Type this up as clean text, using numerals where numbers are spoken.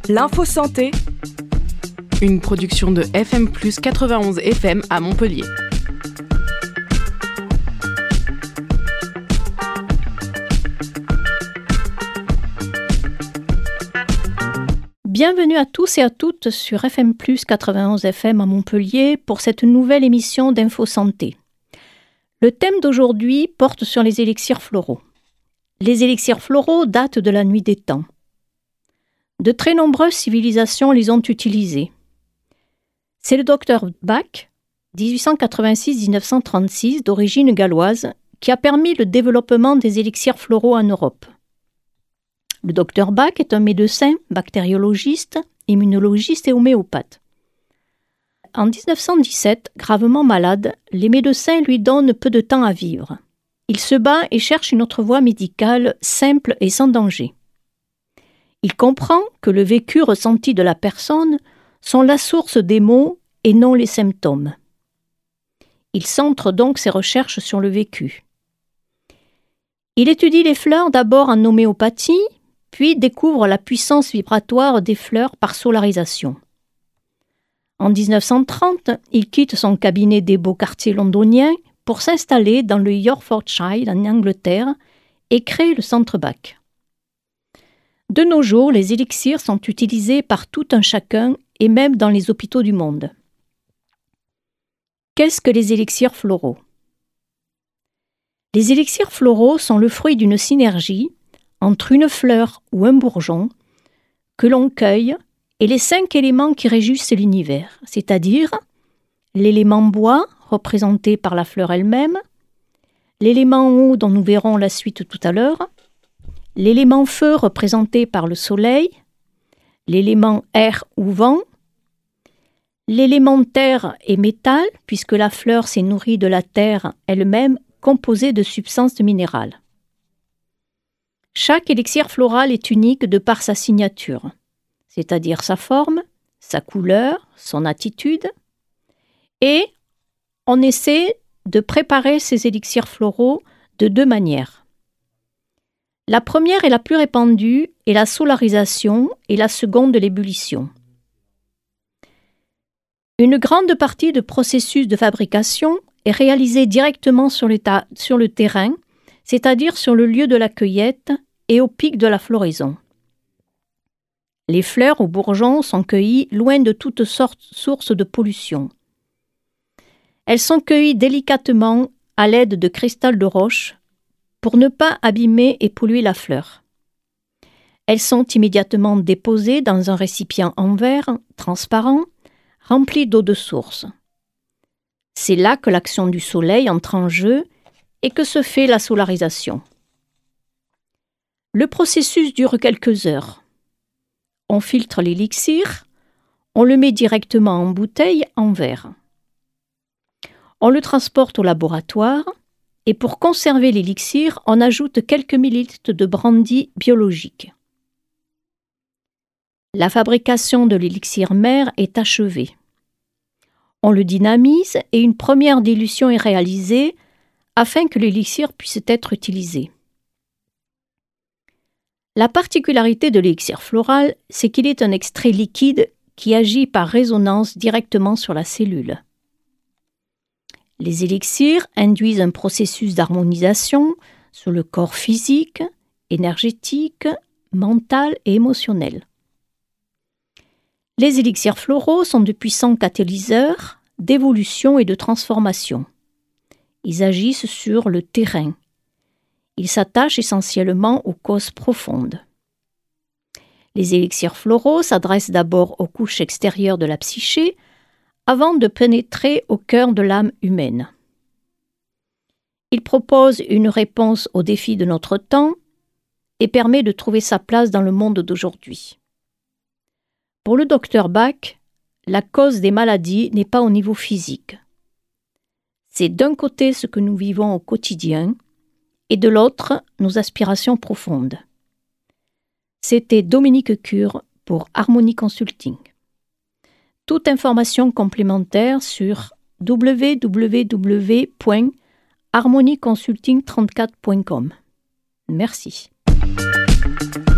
L'info santé, une production de FM+ 91 FM à Montpellier. Bienvenue à tous et à toutes sur FM+ 91 FM à Montpellier pour cette nouvelle émission d'Info Santé. Le thème d'aujourd'hui porte sur les élixirs floraux. Les élixirs floraux datent de la nuit des temps. De très nombreuses civilisations les ont utilisés. C'est le docteur Bach, 1886-1936, d'origine galloise, qui a permis le développement des élixirs floraux en Europe. Le docteur Bach est un médecin, bactériologiste, immunologiste et homéopathe. En 1917, gravement malade, les médecins lui donnent peu de temps à vivre. Il se bat et cherche une autre voie médicale simple et sans danger. Il comprend que le vécu ressenti de la personne sont la source des maux et non les symptômes. Il centre donc ses recherches sur le vécu. Il étudie les fleurs d'abord en homéopathie, puis découvre la puissance vibratoire des fleurs par solarisation. En 1930, il quitte son cabinet des beaux quartiers londoniens pour s'installer dans le Hertfordshire en Angleterre et créer le Centre Bach. De nos jours, les élixirs sont utilisés par tout un chacun et même dans les hôpitaux du monde. Qu'est-ce que les élixirs floraux ? Les élixirs floraux sont le fruit d'une synergie entre une fleur ou un bourgeon que l'on cueille et les 5 éléments qui régissent l'univers, c'est-à-dire l'élément bois, représenté par la fleur elle-même, l'élément eau dont nous verrons la suite tout à l'heure, l'élément feu représenté par le soleil, l'élément air ou vent, l'élément terre et métal, puisque la fleur s'est nourrie de la terre elle-même composée de substances minérales. Chaque élixir floral est unique de par sa signature, c'est-à-dire sa forme, sa couleur, son attitude, et on essaie de préparer ces élixirs floraux de 2 manières. La première et la plus répandue est la solarisation et la seconde l'ébullition. Une grande partie du processus de fabrication est réalisée directement sur le terrain, c'est-à-dire sur le lieu de la cueillette et au pic de la floraison. Les fleurs ou bourgeons sont cueillis loin de toutes sortes sources de pollution. Elles sont cueillies délicatement à l'aide de cristal de roche pour ne pas abîmer et polluer la fleur. Elles sont immédiatement déposées dans un récipient en verre, transparent, rempli d'eau de source. C'est là que l'action du soleil entre en jeu et que se fait la solarisation. Le processus dure quelques heures. On filtre l'élixir, on le met directement en bouteille en verre. On le transporte au laboratoire et pour conserver l'élixir, on ajoute quelques millilitres de brandy biologique. La fabrication de l'élixir mère est achevée. On le dynamise et une première dilution est réalisée afin que l'élixir puisse être utilisé. La particularité de l'élixir floral, c'est qu'il est un extrait liquide qui agit par résonance directement sur la cellule. Les élixirs induisent un processus d'harmonisation sur le corps physique, énergétique, mental et émotionnel. Les élixirs floraux sont de puissants catalyseurs d'évolution et de transformation. Ils agissent sur le terrain. Ils s'attachent essentiellement aux causes profondes. Les élixirs floraux s'adressent d'abord aux couches extérieures de la psyché avant de pénétrer au cœur de l'âme humaine. Ils proposent une réponse aux défis de notre temps et permet de trouver sa place dans le monde d'aujourd'hui. Pour le docteur Bach, la cause des maladies n'est pas au niveau physique. C'est d'un côté ce que nous vivons au quotidien et de l'autre nos aspirations profondes. C'était Dominique Cure pour Harmonie Consulting. Toute information complémentaire sur www.harmonieconsulting34.com. Merci.